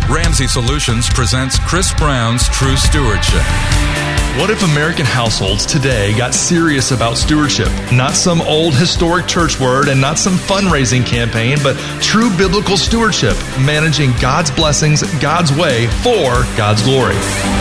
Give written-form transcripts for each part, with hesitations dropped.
Ramsey Solutions presents Chris Brown's True Stewardship. What if American households today got serious about stewardship? Not some old historic church word and not some fundraising campaign, but true biblical stewardship, managing God's blessings God's way for God's glory.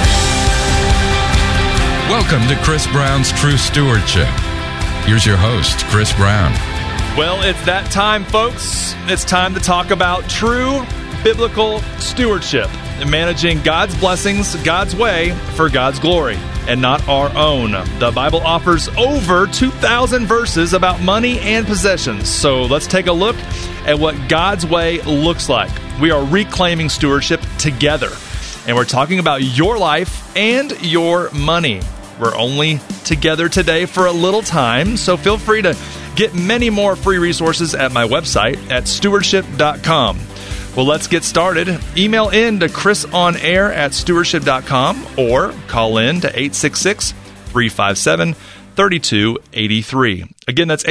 Welcome to Chris Brown's True Stewardship. Here's your host, Chris Brown. Well, it's that time, folks. It's time to talk about true biblical stewardship, managing God's blessings God's way for God's glory and not our own. The Bible offers over 2,000 verses about money and possessions. So let's take a look at what God's way looks like. We are reclaiming stewardship together, and we're talking about your life and your money. We're only together today for a little time, so feel free to get many more free resources at my website at stewardship.com. Well, let's get started. Email in to chrisonair@stewardship.com or call in to 866-357-3283. Again, that's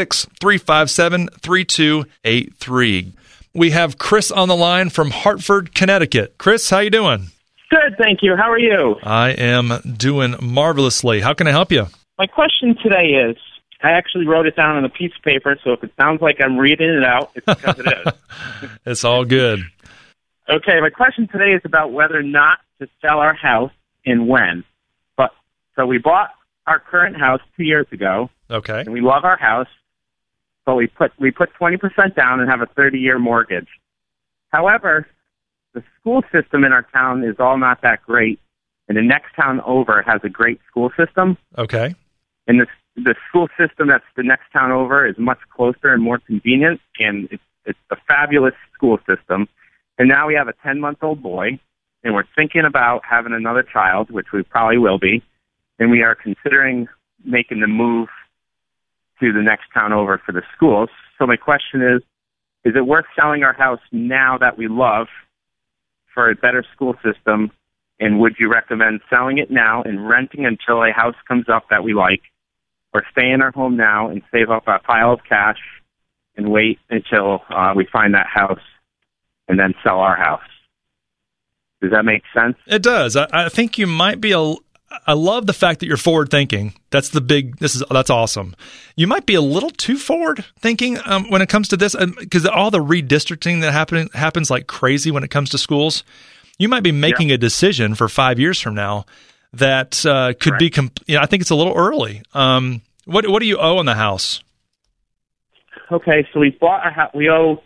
866-357-3283. We have Chris on the line from Hartford, Connecticut. Chris, how you doing? Good, thank you. How are you? I am doing marvelously. How can I help you? My question today is, I actually wrote it down on a piece of paper, so if it sounds like I'm reading it out, it's because it is. It's all good. Okay, my question today is about whether or not to sell our house and when. So we bought our current house 2 years ago. Okay. And we love our house, but we put 20% down and have a 30-year mortgage. However, the school system in our town is all not that great, and the next town over has a great school system. Okay. And the school system that's the next town over is much closer and more convenient, and it's a fabulous school system. And now we have a 10-month-old boy, and we're thinking about having another child, which we probably will be, and we are considering making the move to the next town over for the schools. So my question is it worth selling our house now that we love for a better school system, and would you recommend selling it now and renting until a house comes up that we like, or stay in our home now and save up a pile of cash and wait until we find that house and then sell our house? Does that make sense? It does. I think you might be I love the fact that you're forward thinking. That's awesome. You might be a little too forward thinking when it comes to this, because all the redistricting that happens like crazy when it comes to schools. You might be making a decision for 5 years from now that could be. I think it's a little early. What do you owe on the house? Okay, so we bought our house. We owe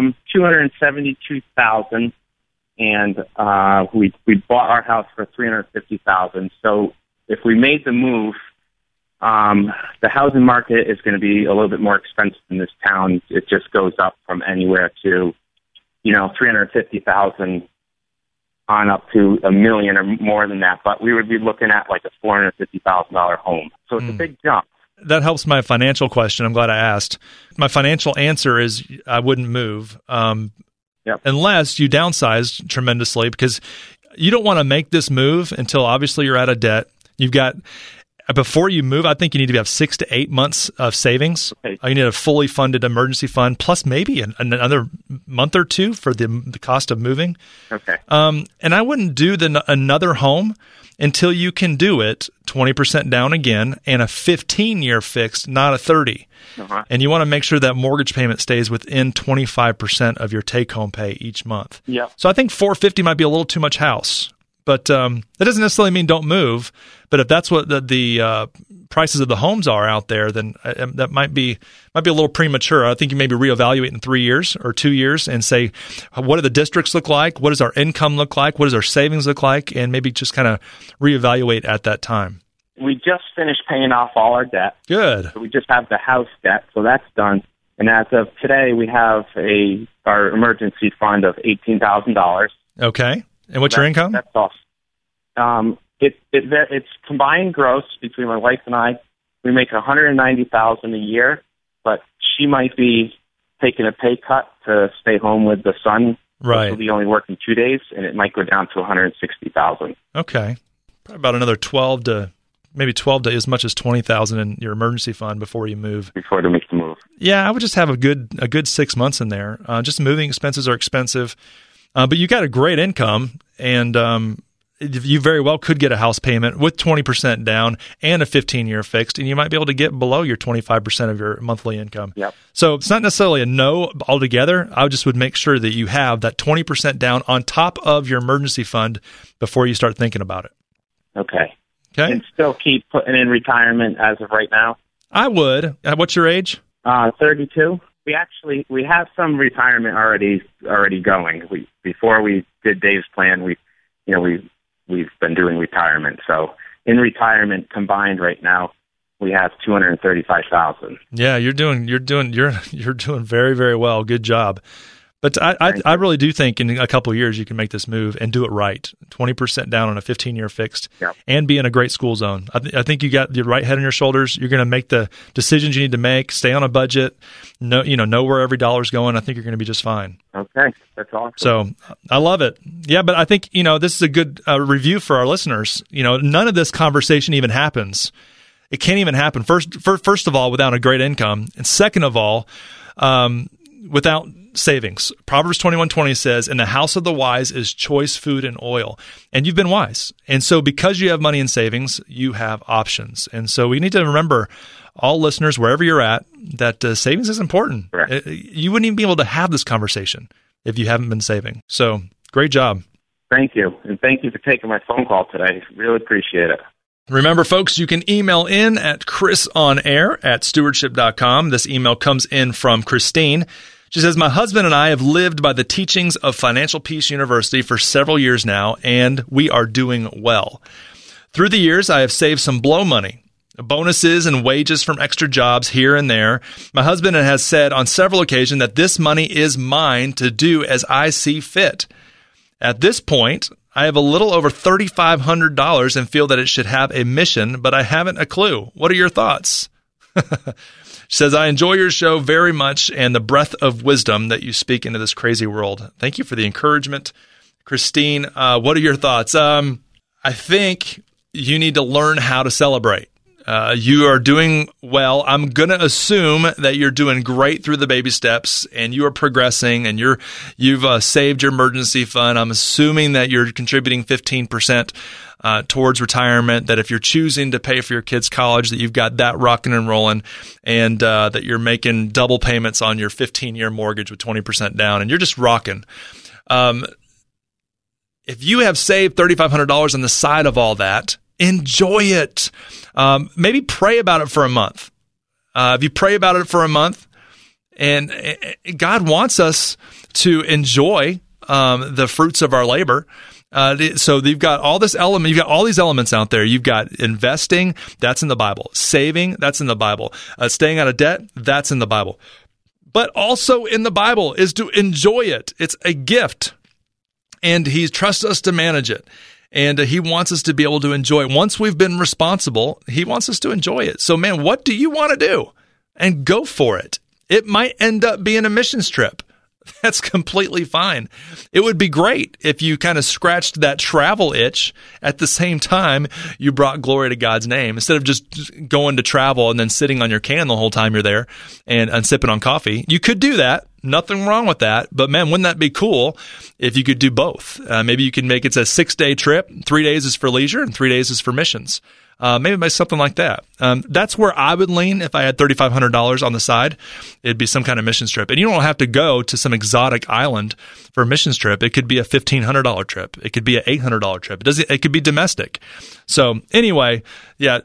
$272,000. And we bought our house for $350,000. So if we made the move, the housing market is going to be a little bit more expensive in this town. It just goes up from anywhere to, $350,000 on up to $1 million or more than that. But we would be looking at like a $450,000 home. So it's a big jump. That helps my financial question. I'm glad I asked. My financial answer is I wouldn't move. Yep. Unless you downsize tremendously, because you don't want to make this move until obviously you're out of debt. Before you move, I think you need to have 6 to 8 months of savings. Okay. You need a fully funded emergency fund, plus maybe another month or two for the cost of moving. Okay. And I wouldn't do another home until you can do it 20% down again and a 15-year fixed, not a 30. Uh-huh. And you want to make sure that mortgage payment stays within 25% of your take-home pay each month. Yeah. So I think $450 might be a little too much house. But that doesn't necessarily mean don't move. But if that's what the prices of the homes are out there, then that might be a little premature. I think you maybe reevaluate in 3 years or 2 years and say, what do the districts look like? What does our income look like? What does our savings look like? And maybe just kind of reevaluate at that time. We just finished paying off all our debt. Good. So we just have the house debt, so that's done. And as of today, we have our emergency fund of $18,000. Okay. And what's your income? That's awesome. It's combined gross between my wife and I. We make $190,000 a year, but she might be taking a pay cut to stay home with the son. Right. She'll be only working 2 days, and it might go down to $160,000. Okay. Probably about another 12 to as much as $20,000 in your emergency fund before you move. Before to make the move. Yeah, I would just have a good 6 months in there. Just moving expenses are expensive. But you got a great income, and you very well could get a house payment with 20% down and a 15-year fixed, and you might be able to get below your 25% of your monthly income. Yep. So it's not necessarily a no altogether. I just would make sure that you have that 20% down on top of your emergency fund before you start thinking about it. Okay. Okay. And still keep putting in retirement as of right now? I would. What's your age? 32. We have some retirement already going. Before we did Dave's plan, we've been doing retirement. So in retirement combined right now, we have $235,000. Yeah, you're doing very, very well. Good job. But I really do think in a couple of years you can make this move and do it right. 20% down on a 15-year fixed, yep, and be in a great school zone. I think you got the right head on your shoulders. You're going to make the decisions you need to make. Stay on a budget. Know where every dollar's going. I think you're going to be just fine. Okay, that's awesome. So I love it. Yeah, but I think this is a good review for our listeners. None of this conversation even happens. It can't even happen. First of all, without a great income, and second of all, without savings. Proverbs 21:20 says, "In the house of the wise is choice food and oil." And you've been wise. And so because you have money in savings, you have options. And so we need to remember, all listeners, wherever you're at, that savings is important. Correct. You wouldn't even be able to have this conversation if you haven't been saving. So great job. Thank you. And thank you for taking my phone call today. Really appreciate it. Remember, folks, you can email in at chrisonair@stewardship.com. This email comes in from Christine. She says, "My husband and I have lived by the teachings of Financial Peace University for several years now, and we are doing well. Through the years, I have saved some blow money, bonuses and wages from extra jobs here and there. My husband has said on several occasions that this money is mine to do as I see fit. At this point, I have a little over $3,500 and feel that it should have a mission, but I haven't a clue. What are your thoughts?" She says, "I enjoy your show very much and the breath of wisdom that you speak into this crazy world." Thank you for the encouragement, Christine. What are your thoughts? I think you need to learn how to celebrate. You are doing well. I'm going to assume that you're doing great through the baby steps and you are progressing and you've saved your emergency fund. I'm assuming that you're contributing 15% towards retirement, that if you're choosing to pay for your kids' college, that you've got that rocking and rolling, and that you're making double payments on your 15-year mortgage with 20% down, and you're just rocking. If you have saved $3,500 on the side of all that, enjoy it. Maybe pray about it for a month. If you pray about it for a month, and God wants us to enjoy the fruits of our labor. So you've got all this element. You've got all these elements out there. You've got investing. That's in the Bible. Saving. That's in the Bible. Staying out of debt. That's in the Bible. But also in the Bible is to enjoy it. It's a gift, and He trusts us to manage it. And He wants us to be able to enjoy it. Once we've been responsible, He wants us to enjoy it. So, man, what do you want to do? And go for it. It might end up being a missions trip. That's completely fine. It would be great if you kind of scratched that travel itch at the same time you brought glory to God's name, instead of just going to travel and then sitting on your can the whole time you're there and sipping on coffee. You could do that. Nothing wrong with that. But, man, wouldn't that be cool if you could do both? Maybe you can make it a 6-day trip. 3 days is for leisure and 3 days is for missions. Maybe by something like that. That's where I would lean if I had $3,500 on the side. It'd be some kind of missions trip. And you don't have to go to some exotic island for a missions trip. It could be a $1,500 trip. It could be an $800 trip. It could be domestic. So anyway, yeah,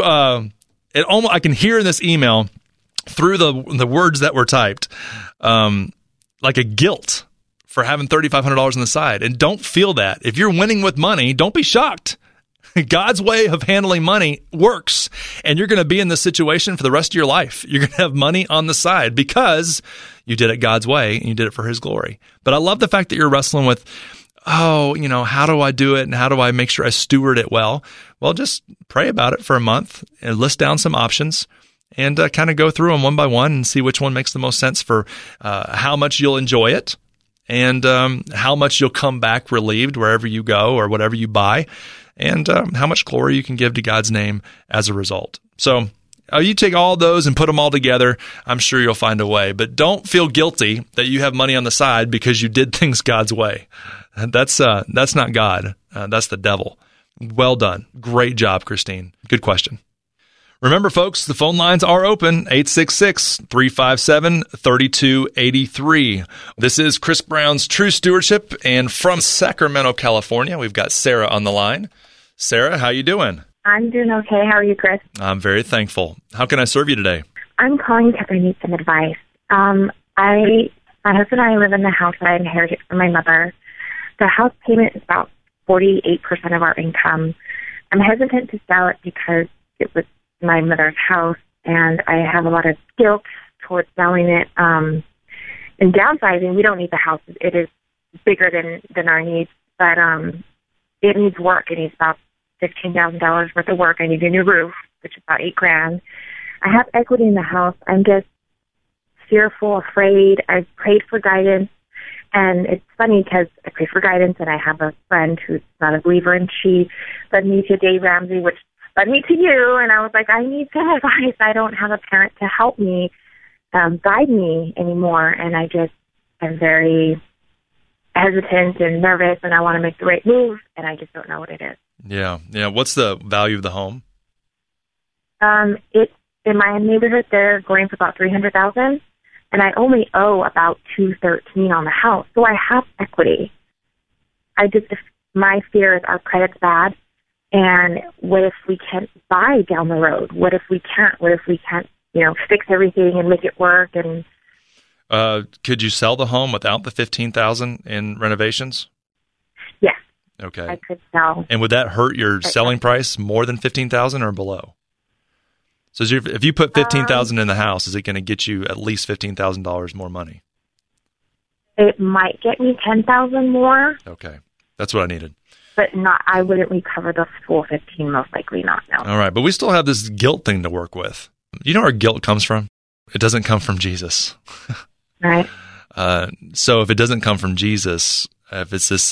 I can hear in this email through the words that were typed, like a guilt for having $3,500 on the side. And don't feel that. If you're winning with money, don't be shocked. God's way of handling money works, and you're going to be in this situation for the rest of your life. You're going to have money on the side because you did it God's way and you did it for His glory. But I love the fact that you're wrestling with, how do I do it and how do I make sure I steward it well? Well, just pray about it for a month and list down some options and kind of go through them one by one and see which one makes the most sense for how much you'll enjoy it and how much you'll come back relieved wherever you go or whatever you buy, and how much glory you can give to God's name as a result. So You take all those and put them all together, I'm sure you'll find a way. But don't feel guilty that you have money on the side because you did things God's way. That's not God. That's the devil. Well done. Great job, Christine. Good question. Remember, folks, the phone lines are open, 866-357-3283. This is Chris Brown's True Stewardship, and from Sacramento, California, we've got Sarah on the line. Sarah, how you doing? I'm doing okay. How are you, Chris? I'm very thankful. How can I serve you today? I'm calling because I need some advice. My husband and I live in the house that I inherited from my mother. The house payment is about 48% of our income. I'm hesitant to sell it because it was my mother's house, and I have a lot of guilt towards selling it. And downsizing, we don't need the house. It is bigger than our needs, but it needs work. It needs about $15,000 worth of work. I need a new roof, which is about $8,000. I have equity in the house. I'm just fearful, afraid. I've prayed for guidance, and it's funny because I pray for guidance, and I have a friend who's not a believer, and she led me to Dave Ramsey, which led me to you, and I was like, I need some advice. I don't have a parent to help me, guide me anymore, and I'm very hesitant and nervous, and I want to make the right move, and I just don't know what it is. Yeah. What's the value of the home? It's in my neighborhood. They're going for about $300,000, and I only owe about $213,000 on the house, so I have equity. My fear is our credit's bad. And what if we can't buy down the road? What if we can't, fix everything and make it work? And could you sell the home without the $15,000 in renovations? Yes. Okay. I could sell. And would that hurt your selling price more than $15,000 or below? So if you put $15,000 in the house, is it going to get you at least $15,000 more money? It might get me $10,000 more. Okay. That's what I needed. But I wouldn't recover the full 15, most likely not, no. All right, but we still have this guilt thing to work with. You know where guilt comes from? It doesn't come from Jesus. Right. So if it doesn't come from Jesus, if it's this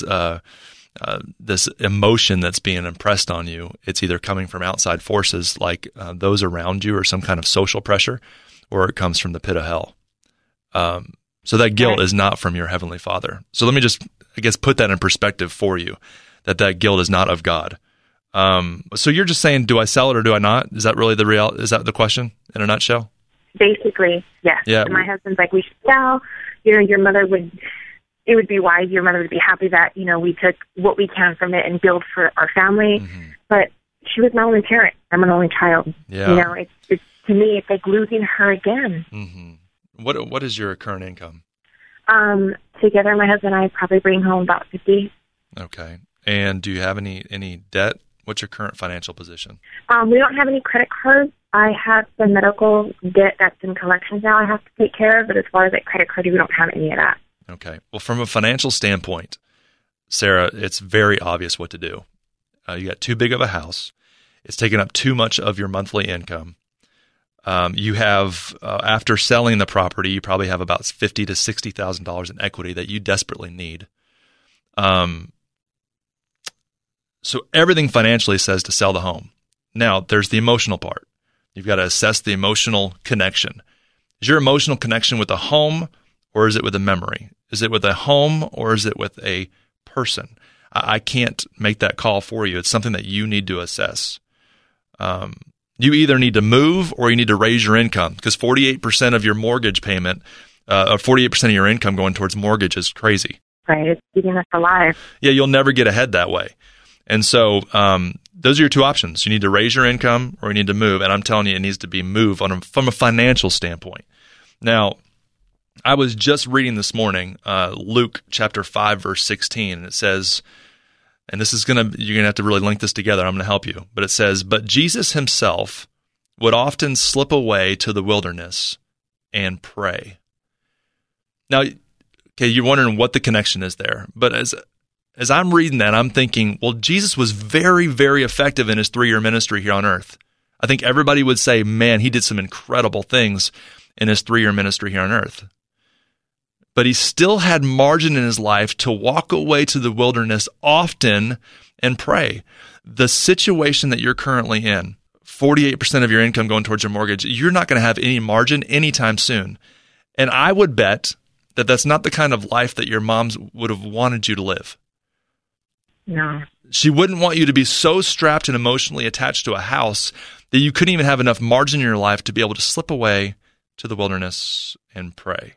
emotion that's being impressed on you, it's either coming from outside forces like those around you or some kind of social pressure, or it comes from the pit of hell. So that guilt is not from your Heavenly Father. So let me just, put that in perspective for you. That guilt is not of God. So you're just saying, do I sell it or do I not? Is that really is that the question in a nutshell? Basically, yes. Yeah. And my husband's like, we should sell. It would be wise. Your mother would be happy that, we took what we can from it and build for our family. Mm-hmm. But she was my only parent. I'm an only child. Yeah. It's to me, it's like losing her again. Mm-hmm. What is your current income? Together, my husband and I probably bring home about $50,000. Okay. And do you have any debt? What's your current financial position? We don't have any credit cards. I have some medical debt that's in collections now I have to take care of, but as far as that credit card, we don't have any of that. Okay. Well, from a financial standpoint, Sarah, it's very obvious what to do. You got too big of a house. It's taking up too much of your monthly income. You have, after selling the property, you probably have about $50,000 to $60,000 in equity that you desperately need. So everything financially says to sell the home. Now, there's the emotional part. You've got to assess the emotional connection. Is your emotional connection with a home, or is it with a memory? Is it with a home, or is it with a person? I can't make that call for you. It's something that you need to assess. You either need to move or you need to raise your income, because 48% of your mortgage payment, 48% of your income going towards mortgage is crazy. Right. It's keeping us alive. Yeah, you'll never get ahead that way. And so those are your two options. You need to raise your income or you need to move. And I'm telling you, it needs to be move from a financial standpoint. Now, I was just reading this morning Luke chapter 5, verse 16, and it says, and you're going to have to really link this together. I'm going to help you. But it says, but Jesus himself would often slip away to the wilderness and pray. Now, okay, you're wondering what the connection is there. But as I'm reading that, I'm thinking, well, Jesus was very, very effective in his 3-year ministry here on earth. I think everybody would say, man, he did some incredible things in his 3-year ministry here on earth. But he still had margin in his life to walk away to the wilderness often and pray. The situation that you're currently in, 48% of your income going towards your mortgage, you're not going to have any margin anytime soon. And I would bet that that's not the kind of life that your moms would have wanted you to live. No. She wouldn't want you to be so strapped and emotionally attached to a house that you couldn't even have enough margin in your life to be able to slip away to the wilderness and pray.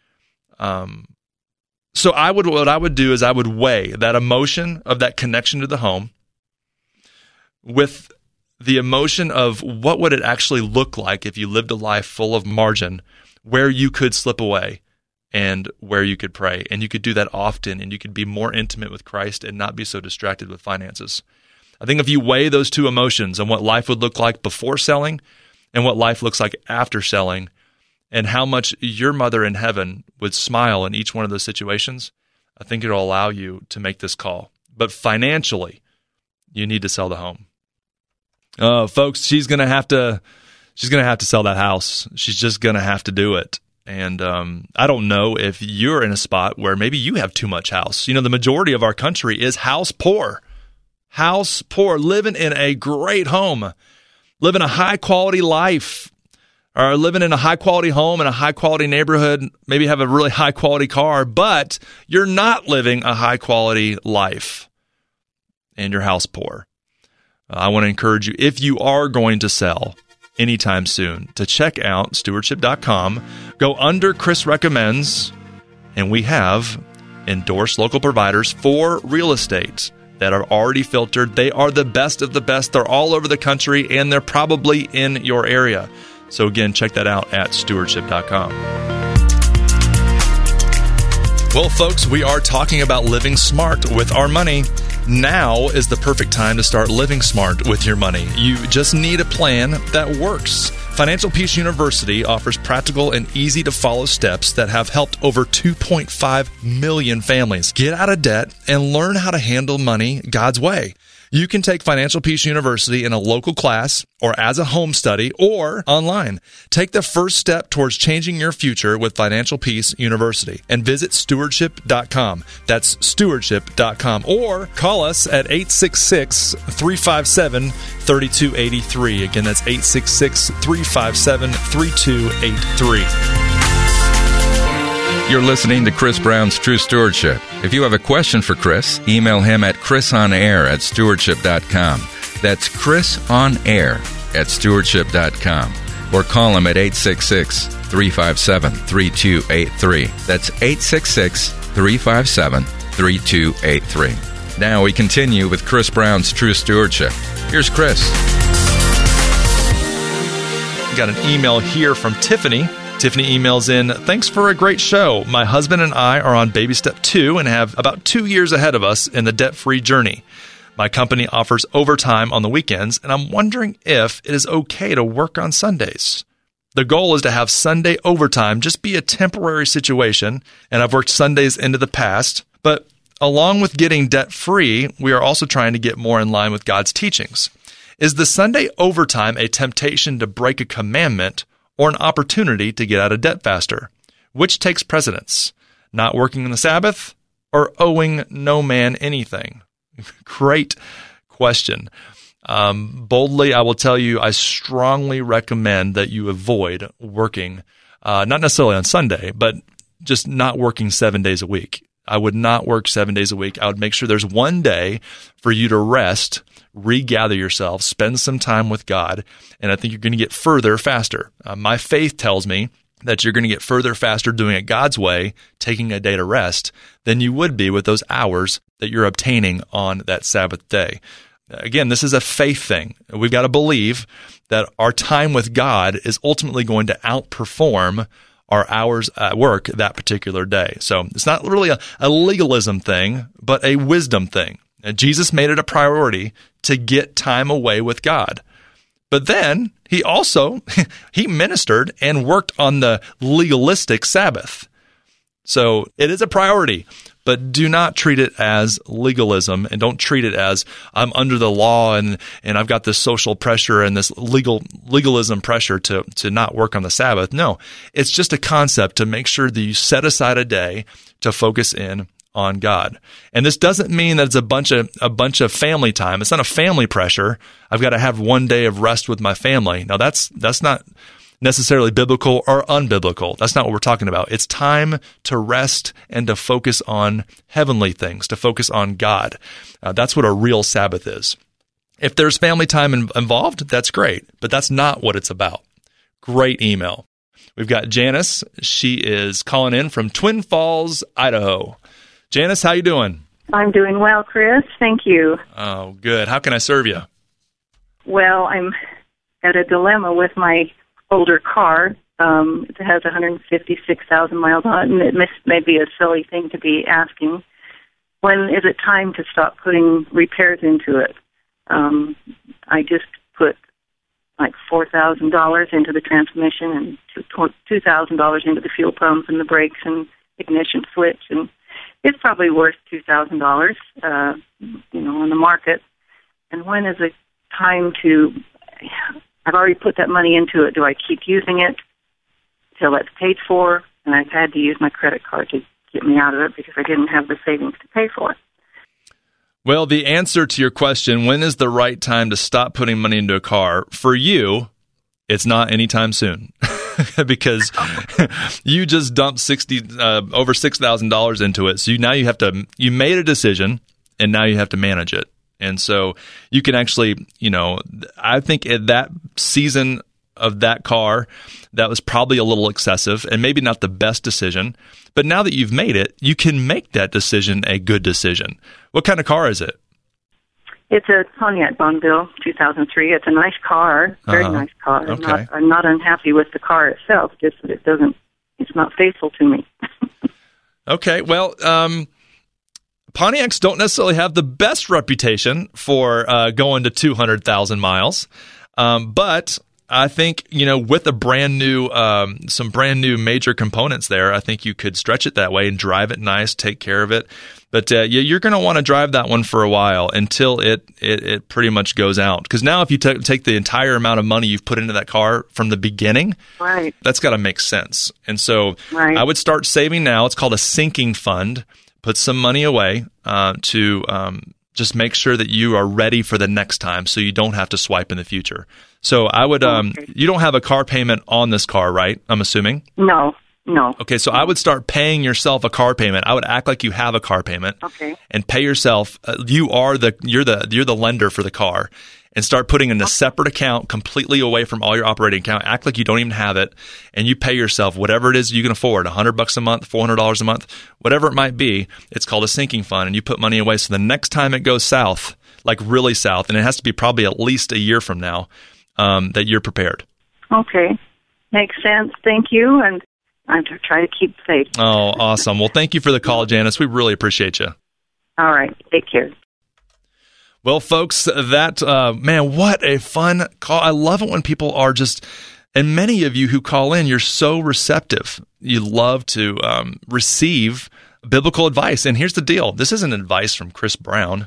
So what I would do is I would weigh that emotion of that connection to the home with the emotion of what would it actually look like if you lived a life full of margin where you could slip away and where you could pray. And you could do that often, and you could be more intimate with Christ and not be so distracted with finances. I think if you weigh those two emotions and what life would look like before selling and what life looks like after selling, and how much your mother in heaven would smile in each one of those situations, I think it'll allow you to make this call. But financially, you need to sell the home. Oh, folks, she's going to have to sell that house. She's just going to have to do it. And I don't know if you're in a spot where maybe you have too much house. You know, the majority of our country is house poor. House poor, living in a great home, living a high-quality life, or living in a high-quality home in a high-quality neighborhood, maybe have a really high-quality car, but you're not living a high-quality life, and you're house poor. I want to encourage you, if you are going to sell anytime soon, to check out stewardship.com, go under Chris Recommends, and we have endorsed local providers for real estate that are already filtered. They are the best of the best. They're all over the country, and they're probably in your area. So again, check that out at stewardship.com. Well, folks, we are talking about living smart with our money. Now is the perfect time to start living smart with your money. You just need a plan that works. Financial Peace University offers practical and easy-to-follow steps that have helped over 2.5 million families get out of debt and learn how to handle money God's way. You can take Financial Peace University in a local class or as a home study or online. Take the first step towards changing your future with Financial Peace University and visit stewardship.com. That's stewardship.com, or call us at 866-357-3283. Again, that's 866-357-3283. You're listening to Chris Brown's True Stewardship. If you have a question for Chris, email him at chrisonair@stewardship.com. That's chrisonair@stewardship.com. Or call him at 866-357-3283. That's 866-357-3283. Now we continue with Chris Brown's True Stewardship. Here's Chris. Got an email here from Tiffany. Tiffany emails in, "Thanks for a great show. My husband and I are on baby step 2 and have about 2 years ahead of us in the debt-free journey. My company offers overtime on the weekends, and I'm wondering if it is okay to work on Sundays. The goal is to have Sunday overtime just be a temporary situation, and I've worked Sundays into the past, but along with getting debt-free, we are also trying to get more in line with God's teachings. Is the Sunday overtime a temptation to break a commandment or an opportunity to get out of debt faster? Which takes precedence? Not working on the Sabbath or owing no man anything?" Great question. Boldly, I will tell you, I strongly recommend that you avoid working, not necessarily on Sunday, but just not working 7 days a week. I would not work 7 days a week. I would make sure there's one day for you to rest, regather yourself, spend some time with God, and I think you're going to get further faster. My faith tells me that you're going to get further faster doing it God's way, taking a day to rest, than you would be with those hours that you're obtaining on that Sabbath day. Again, this is a faith thing. We've got to believe that our time with God is ultimately going to outperform our hours at work that particular day. So it's not really a legalism thing, but a wisdom thing. And Jesus made it a priority to get time away with God. But then he also, he ministered and worked on the legalistic Sabbath. So it is a priority, but do not treat it as legalism, and don't treat it as I'm under the law and I've got this social pressure and this legalism pressure to not work on the Sabbath. No, it's just a concept to make sure that you set aside a day to focus in on God. And this doesn't mean that it's a bunch of family time. It's not a family pressure. I've got to have one day of rest with my family. Now, that's not necessarily biblical or unbiblical. That's not what we're talking about. It's time to rest and to focus on heavenly things, to focus on God. That's what a real Sabbath is. If there's family time involved, that's great, but that's not what it's about. Great email. We've got Janice. She is calling in from Twin Falls, Idaho. Janice, how you doing? I'm doing well, Chris. Thank you. Oh, good. How can I serve you? Well, I'm at a dilemma with my older car. It has 156,000 miles on it, and it may be a silly thing to be asking. When is it time to stop putting repairs into it? I just put like $4,000 into the transmission and $2,000 into the fuel pump and the brakes and ignition switch, and it's probably worth $2,000, on the market. And when is it time to? I've already put that money into it. Do I keep using it till it's paid for? And I've had to use my credit card to get me out of it because I didn't have the savings to pay for it. Well, the answer to your question, when is the right time to stop putting money into a car? For you, it's not anytime soon because you just dumped over $6,000 into it. So now you made a decision and now you have to manage it. And so you can actually, I think at that season of that car, that was probably a little excessive and maybe not the best decision. But now that you've made it, you can make that decision a good decision. What kind of car is it? It's a Pontiac Bonneville 2003. It's a nice car, very nice car. Okay. I'm not unhappy with the car itself, just that it's not faithful to me. Okay, well, Pontiacs don't necessarily have the best reputation for going to 200,000 miles, but I think, with a some brand new major components there, I think you could stretch it that way and drive it nice, take care of it. But you're going to want to drive that one for a while until it pretty much goes out. Because now if you take the entire amount of money you've put into that car from the beginning, right, that's got to make sense. And so right. I would start saving now. It's called a sinking fund. Put some money away to just make sure that you are ready for the next time so you don't have to swipe in the future. So I would, you don't have a car payment on this car, right? I'm assuming? No. Okay, so I would start paying yourself a car payment. I would act like you have a car payment. Okay. And pay yourself, you're the lender for the car, and start putting in a separate account completely away from all your operating account. Act like you don't even have it, and you pay yourself whatever it is you can afford, $100 a month, $400 a month, whatever it might be. It's called a sinking fund, and you put money away so the next time it goes south, like really south, and it has to be probably at least a year from now, that you're prepared. Okay. Makes sense. Thank you, and I'm to try to keep faith. Oh, awesome. Well, thank you for the call, Janice. We really appreciate you. All right. Take care. Well, folks, man, what a fun call. I love it when people are just, and many of you who call in, you're so receptive. You love to receive biblical advice. And here's the deal. This isn't advice from Chris Brown.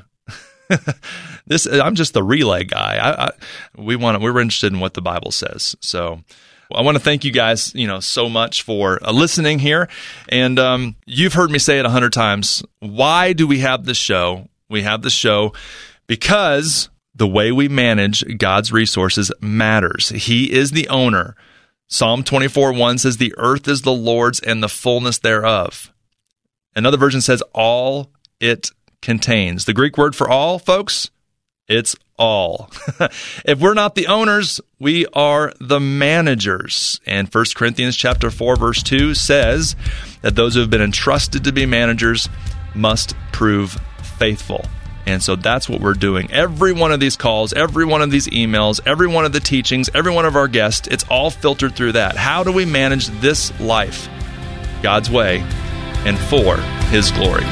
I'm just the relay guy. We're interested in what the Bible says. So I want to thank you guys, so much for listening here. And you've heard me say it 100 times. Why do we have this show? We have this show because the way we manage God's resources matters. He is the owner. Psalm 24:1 says, "The earth is the Lord's and the fullness thereof." Another version says, "all it contains." The Greek word for all, folks, it's all. If we're not the owners, we are the managers. And 1 Corinthians chapter 4, verse 2 says that those who have been entrusted to be managers must prove faithful. And so that's what we're doing. Every one of these calls, every one of these emails, every one of the teachings, every one of our guests, it's all filtered through that. How do we manage this life God's way and for His glory?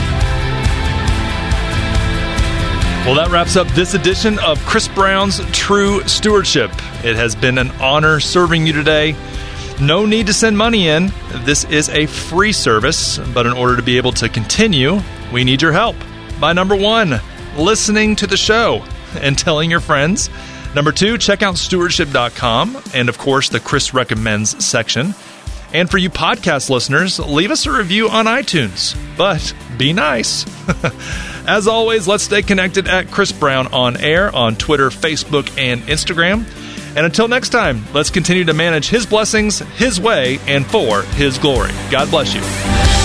Well, that wraps up this edition of Chris Brown's True Stewardship. It has been an honor serving you today. No need to send money in. This is a free service, but in order to be able to continue, we need your help. By number 1, listening to the show and telling your friends. Number 2, check out stewardship.com and, of course, the Chris Recommends section. And for you podcast listeners, leave us a review on iTunes. but be nice. As always, let's stay connected at Chris Brown On Air on Twitter, Facebook, and Instagram. And until next time, let's continue to manage His blessings, His way, and for His glory. God bless you.